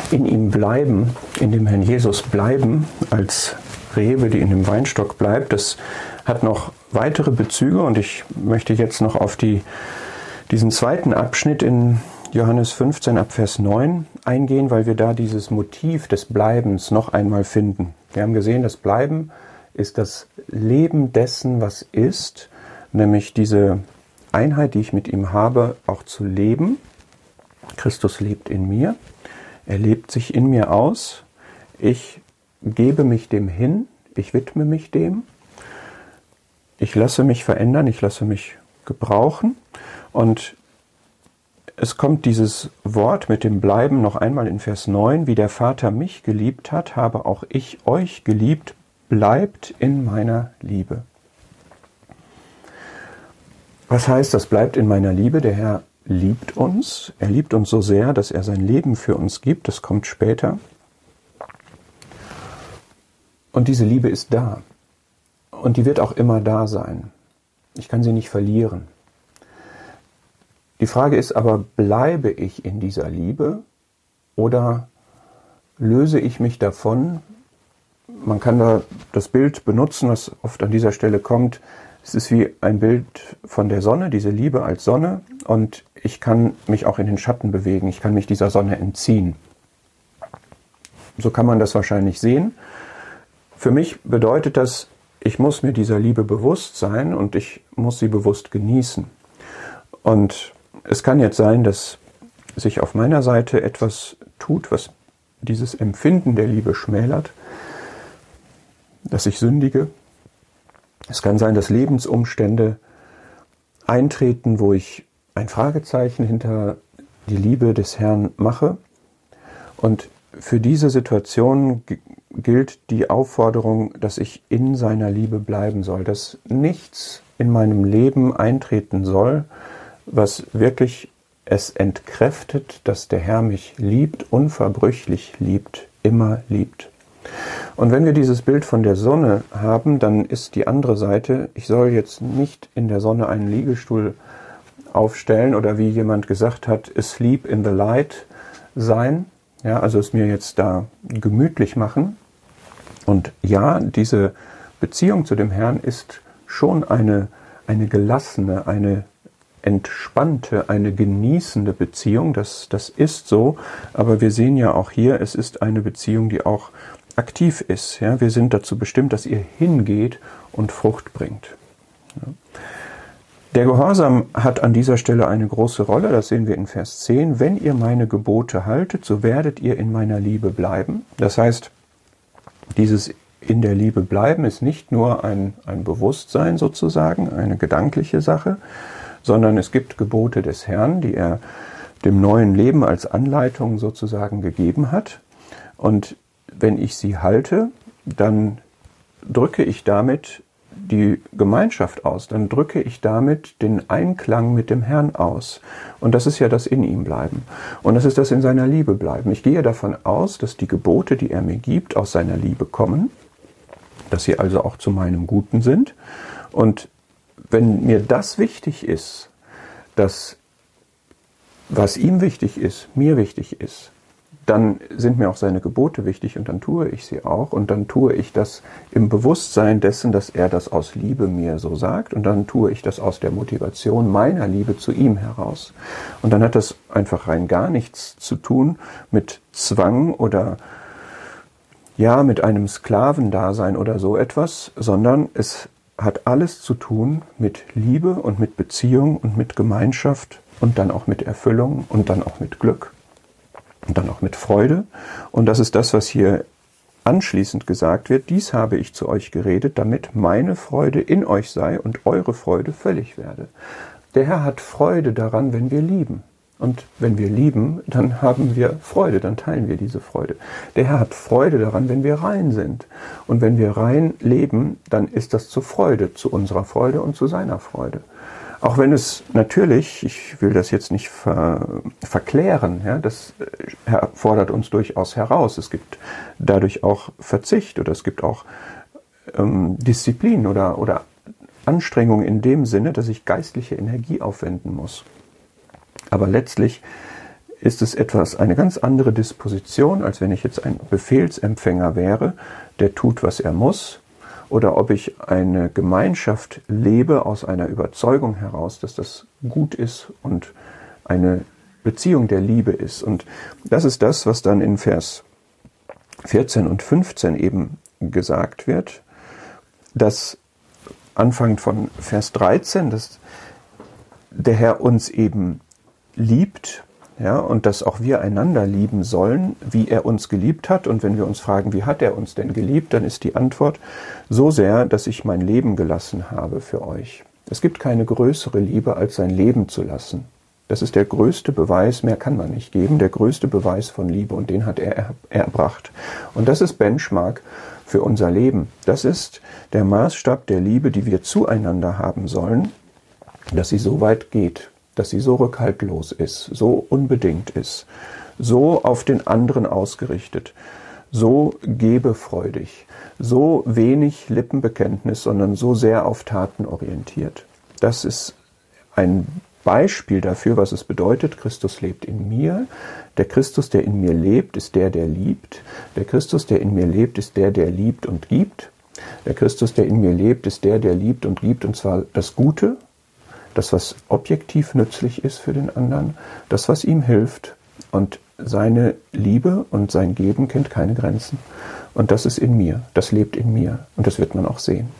in ihm bleiben, in dem Herrn Jesus bleiben, als Rebe, die in dem Weinstock bleibt, das hat noch weitere Bezüge und ich möchte jetzt noch auf diesen zweiten Abschnitt in Johannes 15 ab Vers 9 eingehen, weil wir da dieses Motiv des Bleibens noch einmal finden. Wir haben gesehen, das Bleiben ist das Leben dessen, was ist, nämlich diese Einheit, die ich mit ihm habe, auch zu leben. Christus lebt in mir, er lebt sich in mir aus, ich gebe mich dem hin, ich widme mich dem, ich lasse mich verändern, ich lasse mich gebrauchen und es kommt dieses Wort mit dem Bleiben noch einmal in Vers 9, wie der Vater mich geliebt hat, habe auch ich euch geliebt, bleibt in meiner Liebe. Was heißt, das bleibt in meiner Liebe? Der Herr liebt uns, er liebt uns so sehr, dass er sein Leben für uns gibt, das kommt später. Und diese Liebe ist da und die wird auch immer da sein. Ich kann sie nicht verlieren. Die Frage ist aber, bleibe ich in dieser Liebe oder löse ich mich davon? Man kann da das Bild benutzen, was oft an dieser Stelle kommt. Es ist wie ein Bild von der Sonne, diese Liebe als Sonne, und ich kann mich auch in den Schatten bewegen, ich kann mich dieser Sonne entziehen. So kann man das wahrscheinlich sehen. Für mich bedeutet das, ich muss mir dieser Liebe bewusst sein und ich muss sie bewusst genießen. Und es kann jetzt sein, dass sich auf meiner Seite etwas tut, was dieses Empfinden der Liebe schmälert, dass ich sündige. Es kann sein, dass Lebensumstände eintreten, wo ich ein Fragezeichen hinter die Liebe des Herrn mache. Und für diese Situation gilt die Aufforderung, dass ich in seiner Liebe bleiben soll, dass nichts in meinem Leben eintreten soll, was wirklich es entkräftet, dass der Herr mich liebt, unverbrüchlich liebt, immer liebt. Und wenn wir dieses Bild von der Sonne haben, dann ist die andere Seite, ich soll jetzt nicht in der Sonne einen Liegestuhl aufstellen oder wie jemand gesagt hat, asleep in the light sein, ja, also es mir jetzt da gemütlich machen. Und ja, diese Beziehung zu dem Herrn ist schon eine gelassene, eine entspannte, eine genießende Beziehung, das ist so, aber wir sehen ja auch hier, es ist eine Beziehung, die auch aktiv ist. Ja? Wir sind dazu bestimmt, dass ihr hingeht und Frucht bringt. Ja. Der Gehorsam hat an dieser Stelle eine große Rolle, das sehen wir in Vers 10. Wenn ihr meine Gebote haltet, so werdet ihr in meiner Liebe bleiben. Das heißt, dieses in der Liebe bleiben ist nicht nur ein Bewusstsein sozusagen, eine gedankliche Sache, sondern es gibt Gebote des Herrn, die er dem neuen Leben als Anleitung sozusagen gegeben hat. Und wenn ich sie halte, dann drücke ich damit die Gemeinschaft aus, dann drücke ich damit den Einklang mit dem Herrn aus. Und das ist ja das in ihm bleiben. Und das ist das in seiner Liebe bleiben. Ich gehe davon aus, dass die Gebote, die er mir gibt, aus seiner Liebe kommen, dass sie also auch zu meinem Guten sind. Und wenn mir das wichtig ist, dass was ihm wichtig ist, mir wichtig ist, dann sind mir auch seine Gebote wichtig und dann tue ich sie auch und dann tue ich das im Bewusstsein dessen, dass er das aus Liebe mir so sagt und dann tue ich das aus der Motivation meiner Liebe zu ihm heraus. Und dann hat das einfach rein gar nichts zu tun mit Zwang oder ja, mit einem Sklavendasein oder so etwas, sondern es hat alles zu tun mit Liebe und mit Beziehung und mit Gemeinschaft und dann auch mit Erfüllung und dann auch mit Glück. Und dann auch mit Freude. Und das ist das, was hier anschließend gesagt wird. Dies habe ich zu euch geredet, damit meine Freude in euch sei und eure Freude völlig werde. Der Herr hat Freude daran, wenn wir lieben. Und wenn wir lieben, dann haben wir Freude, dann teilen wir diese Freude. Der Herr hat Freude daran, wenn wir rein sind. Und wenn wir rein leben, dann ist das zur Freude, zu unserer Freude und zu seiner Freude. Auch wenn es natürlich, ich will das jetzt nicht verklären, ja, das fordert uns durchaus heraus. Es gibt dadurch auch Verzicht oder es gibt auch Disziplin oder Anstrengung in dem Sinne, dass ich geistliche Energie aufwenden muss. Aber letztlich ist es eine ganz andere Disposition, als wenn ich jetzt ein Befehlsempfänger wäre, der tut, was er muss, oder ob ich eine Gemeinschaft lebe aus einer Überzeugung heraus, dass das gut ist und eine Beziehung der Liebe ist. Und das ist das, was dann in Vers 14 und 15 eben gesagt wird, dass anfangend von Vers 13, dass der Herr uns eben liebt, ja, und dass auch wir einander lieben sollen, wie er uns geliebt hat. Und wenn wir uns fragen, wie hat er uns denn geliebt, dann ist die Antwort: so sehr, dass ich mein Leben gelassen habe für euch. Es gibt keine größere Liebe, als sein Leben zu lassen. Das ist der größte Beweis, mehr kann man nicht geben, der größte Beweis von Liebe, und den hat er erbracht. Und das ist Benchmark für unser Leben. Das ist der Maßstab der Liebe, die wir zueinander haben sollen, dass sie so weit geht, dass sie so rückhaltlos ist, so unbedingt ist, so auf den anderen ausgerichtet, so gebefreudig, so wenig Lippenbekenntnis, sondern so sehr auf Taten orientiert. Das ist ein Beispiel dafür, was es bedeutet: Christus lebt in mir. Der Christus, der in mir lebt, ist der liebt. Der Christus, der in mir lebt, ist der liebt und gibt. Der Christus, der in mir lebt, ist der liebt und gibt, und zwar das Gute, das, was objektiv nützlich ist für den anderen, das, was ihm hilft. Und seine Liebe und sein Geben kennt keine Grenzen. Und das ist in mir, das lebt in mir. Und das wird man auch sehen.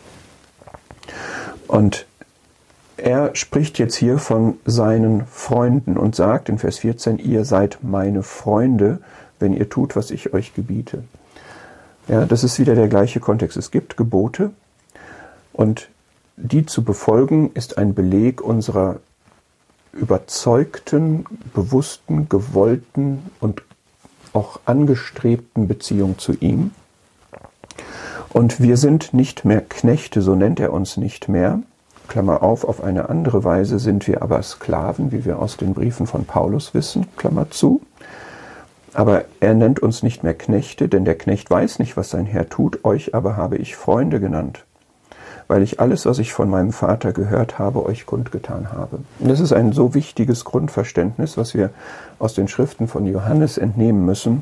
Und er spricht jetzt hier von seinen Freunden und sagt in Vers 14, ihr seid meine Freunde, wenn ihr tut, was ich euch gebiete. Ja, das ist wieder der gleiche Kontext. Es gibt Gebote, und die zu befolgen ist ein Beleg unserer überzeugten, bewussten, gewollten und auch angestrebten Beziehung zu ihm. Und wir sind nicht mehr Knechte, so nennt er uns nicht mehr. Klammer auf eine andere Weise sind wir aber Sklaven, wie wir aus den Briefen von Paulus wissen, Klammer zu. Aber er nennt uns nicht mehr Knechte, denn der Knecht weiß nicht, was sein Herr tut, euch aber habe ich Freunde genannt, weil ich alles, was ich von meinem Vater gehört habe, euch kundgetan habe. Und das ist ein so wichtiges Grundverständnis, was wir aus den Schriften von Johannes entnehmen müssen,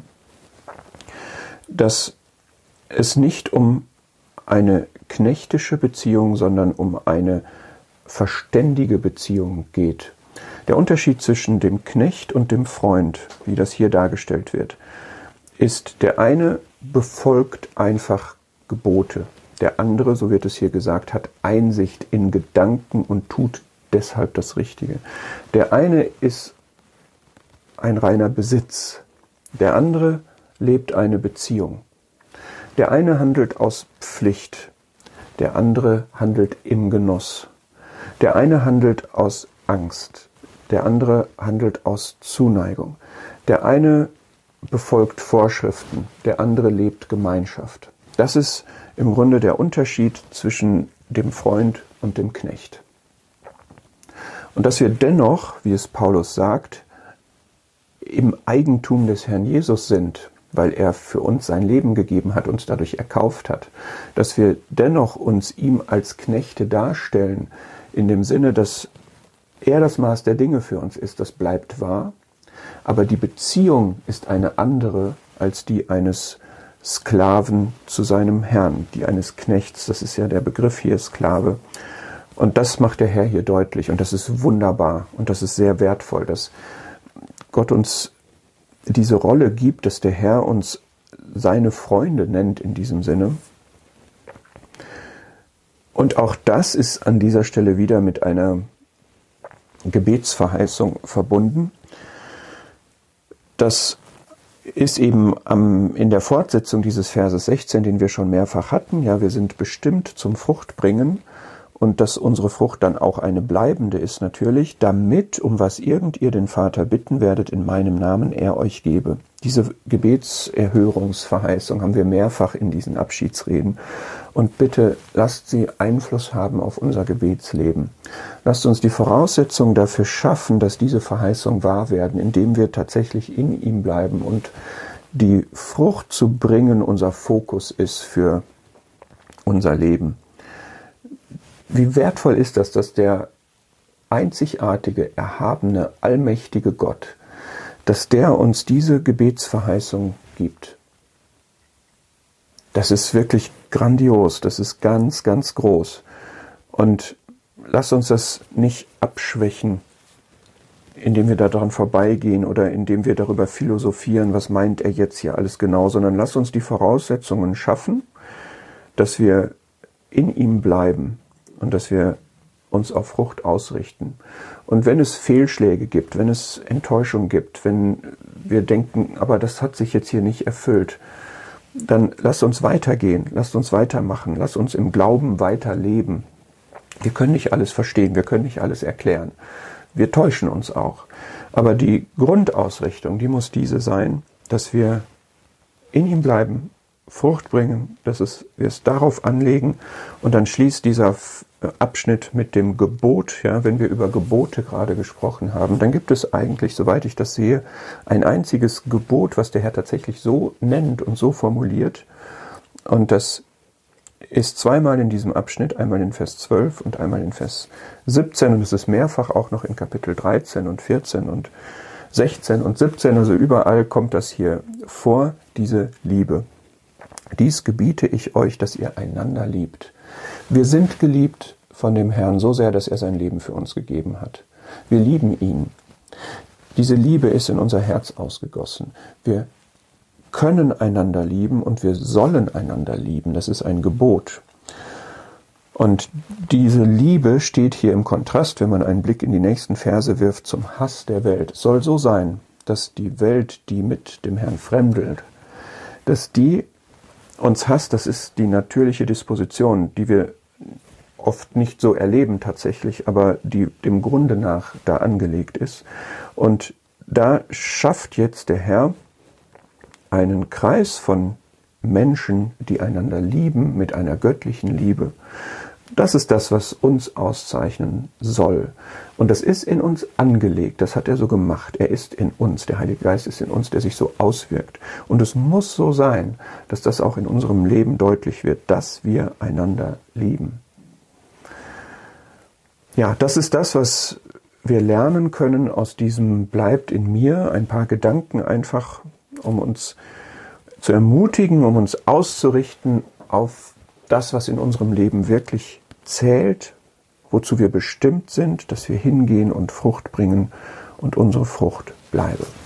dass es nicht um eine knechtische Beziehung, sondern um eine verständige Beziehung geht. Der Unterschied zwischen dem Knecht und dem Freund, wie das hier dargestellt wird, ist, der eine befolgt einfach Gebote. Der andere, so wird es hier gesagt, hat Einsicht in Gedanken und tut deshalb das Richtige. Der eine ist ein reiner Besitz. Der andere lebt eine Beziehung. Der eine handelt aus Pflicht. Der andere handelt im Genuss. Der eine handelt aus Angst. Der andere handelt aus Zuneigung. Der eine befolgt Vorschriften. Der andere lebt Gemeinschaft. Das ist im Grunde der Unterschied zwischen dem Freund und dem Knecht. Und dass wir dennoch, wie es Paulus sagt, im Eigentum des Herrn Jesus sind, weil er für uns sein Leben gegeben hat, uns dadurch erkauft hat, dass wir dennoch uns ihm als Knechte darstellen, in dem Sinne, dass er das Maß der Dinge für uns ist, das bleibt wahr, aber die Beziehung ist eine andere als die eines Sklaven zu seinem Herrn, die eines Knechts, das ist ja der Begriff hier, Sklave. Und das macht der Herr hier deutlich, und das ist wunderbar und das ist sehr wertvoll, dass Gott uns diese Rolle gibt, dass der Herr uns seine Freunde nennt in diesem Sinne. Und auch das ist an dieser Stelle wieder mit einer Gebetsverheißung verbunden. Das ist eben in der Fortsetzung dieses Verses 16, den wir schon mehrfach hatten. Ja, wir sind bestimmt zum Fruchtbringen, und dass unsere Frucht dann auch eine bleibende ist natürlich, damit, um was irgend ihr den Vater bitten werdet in meinem Namen, er euch gebe. Diese Gebetserhörungsverheißung haben wir mehrfach in diesen Abschiedsreden. Und bitte lasst sie Einfluss haben auf unser Gebetsleben. Lasst uns die Voraussetzungen dafür schaffen, dass diese Verheißungen wahr werden, indem wir tatsächlich in ihm bleiben und die Frucht zu bringen unser Fokus ist für unser Leben. Wie wertvoll ist das, dass der einzigartige, erhabene, allmächtige Gott, dass der uns diese Gebetsverheißung gibt. Das ist wirklich grandios, das ist ganz, ganz groß. Und lasst uns das nicht abschwächen, indem wir daran vorbeigehen oder indem wir darüber philosophieren, was meint er jetzt hier alles genau, sondern lasst uns die Voraussetzungen schaffen, dass wir in ihm bleiben und dass wir uns auf Frucht ausrichten. Und wenn es Fehlschläge gibt, wenn es Enttäuschung gibt, wenn wir denken, aber das hat sich jetzt hier nicht erfüllt, dann lasst uns weitergehen, lasst uns weitermachen, lasst uns im Glauben weiterleben. Wir können nicht alles verstehen, wir können nicht alles erklären. Wir täuschen uns auch. Aber die Grundausrichtung, die muss diese sein, dass wir in ihm bleiben, Frucht bringen, dass wir es darauf anlegen. Und dann schließt dieser Abschnitt mit dem Gebot, ja, wenn wir über Gebote gerade gesprochen haben, dann gibt es eigentlich, soweit ich das sehe, ein einziges Gebot, was der Herr tatsächlich so nennt und so formuliert. Und das ist zweimal in diesem Abschnitt, einmal in Vers 12 und einmal in Vers 17. Und es ist mehrfach auch noch in Kapitel 13 und 14 und 16 und 17. Also überall kommt das hier vor, diese Liebe. Dies gebiete ich euch, dass ihr einander liebt. Wir sind geliebt von dem Herrn so sehr, dass er sein Leben für uns gegeben hat. Wir lieben ihn. Diese Liebe ist in unser Herz ausgegossen. Wir können einander lieben und wir sollen einander lieben. Das ist ein Gebot. Und diese Liebe steht hier im Kontrast, wenn man einen Blick in die nächsten Verse wirft, zum Hass der Welt. Es soll so sein, dass die Welt, die mit dem Herrn fremdelt, dass die uns hasst. Das ist die natürliche Disposition, die wir oft nicht so erleben tatsächlich, aber die dem Grunde nach da angelegt ist. Und da schafft jetzt der Herr einen Kreis von Menschen, die einander lieben mit einer göttlichen Liebe. Das ist das, was uns auszeichnen soll. Und das ist in uns angelegt, das hat er so gemacht. Er ist in uns, der Heilige Geist ist in uns, der sich so auswirkt. Und es muss so sein, dass das auch in unserem Leben deutlich wird, dass wir einander lieben. Ja, das ist das, was wir lernen können aus diesem Bleibt in mir. Ein paar Gedanken einfach, um uns zu ermutigen, um uns auszurichten auf das, was in unserem Leben wirklich zählt, wozu wir bestimmt sind, dass wir hingehen und Frucht bringen und unsere Frucht bleibe.